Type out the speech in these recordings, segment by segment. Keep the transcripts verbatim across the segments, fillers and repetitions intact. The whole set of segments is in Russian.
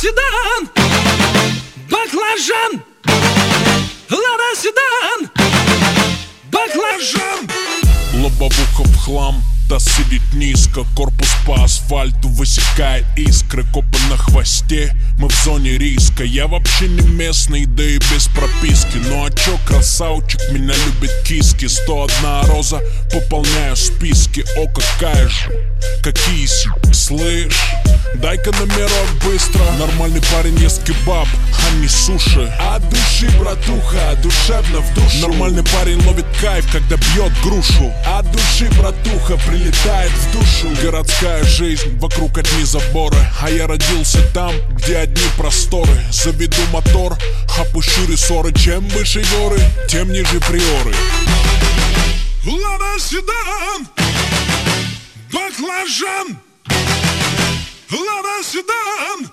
седан, баклажан. Лада седан, баклажан. Лобовуха в хлам, таз сидит низко, корпус по асфальту высекает искры. Копы на хвосте, мы в зоне риска. Я вообще не местный, да и без прописки. Ну а чё, красавчик, меня любит киски. Сто одна роза, пополняю списки. О, какая же, какие си, слышь, дай-ка номерок быстро. Нормальный парень ест кебаб, а не суши. От души, братуха, душевно в душу. Нормальный парень ловит кайф, когда бьет грушу. От души, братуха, прилетает в душу. Городская жизнь, вокруг одни заборы, а я родился там, где одни просторы. Заведу мотор, опущу рессоры. Чем выше горы, тем ниже приоры. Лада седан, баклажан. Лада седан,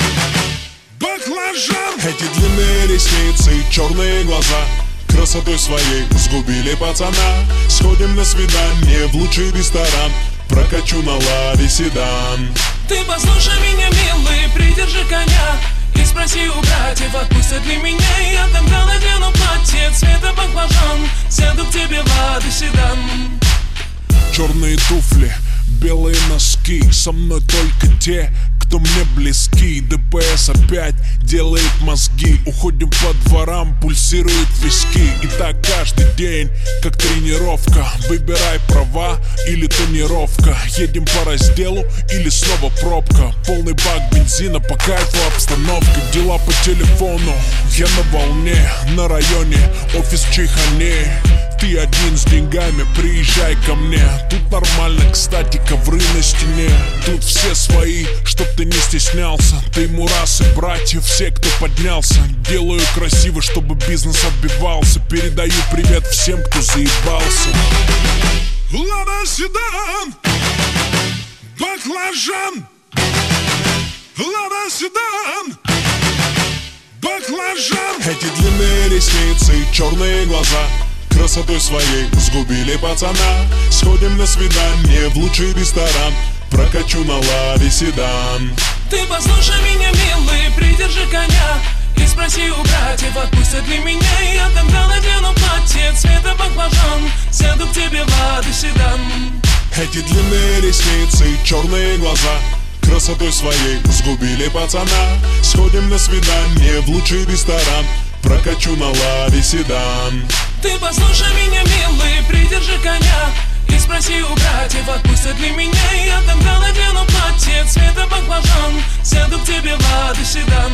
баклажан. Эти длинные ресницы и черные глаза красотой своей сгубили пацана. Сходим на свидание в лучший ресторан, прокачу на ладе седан. Ты послушай меня, милый, придержи коня и спроси у братьев, отпустят ли меня. Я тогда надену платье цвета баклажан, сяду к тебе в ладе седан. Черные туфли, белые носки, со мной только те, кто мне близки. ДПС опять делает мозги. Уходим по дворам, пульсируют виски. И так каждый день, как тренировка. Выбирай права или тонировка. Едем по разделу или снова пробка. Полный бак бензина, по кайфу обстановка. Дела по телефону, я на волне. На районе, офис в чайхане. Ты один с деньгами, приезжай ко мне. Тут нормально, кстати, ковры на стене. Тут все свои, чтоб ты не стеснялся. Ты мурасы, братья, все, кто поднялся. Делаю красиво, чтобы бизнес отбивался. Передаю привет всем, кто заебался. Лада седан, баклажан. Лада седан, баклажан. Эти длинные ресницы и черные глаза красотой своей сгубили пацана. Сходим на свидание в лучший ресторан, прокачу на ладе седан. Ты послушай меня, милый, придержи коня и спроси у братьев, отпустят ли меня. Я тогда надену платье цвета баклажан, сяду к тебе в ладе седан. Эти длинные ресницы и черные глаза красотой своей сгубили пацана. Сходим на свидание в лучший ресторан, прокачу на ладе седан. Ты послушай меня, милый, придержи коня и спроси у братьев, отпустят ли меня. Я тогда надену платье цвета баклажан, сяду к тебе в ладе седан.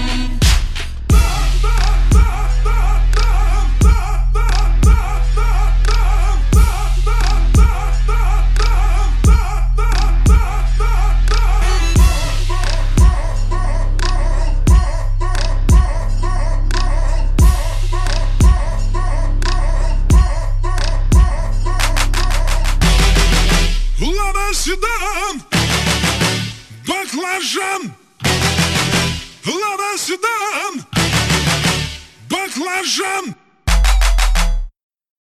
Лада седан, баклажан. Лада седан, баклажан.